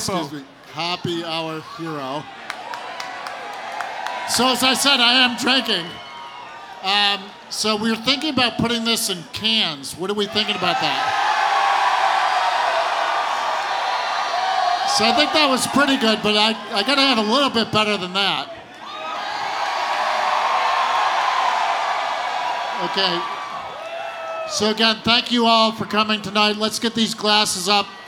typo. Excuse me. Happy Hour Hero. So as I said, I am drinking. So we were thinking about putting this in cans. What are we thinking about that? So I think that was pretty good, but I gotta have a little bit better than that. Okay. So again, thank you all for coming tonight. Let's get these glasses up.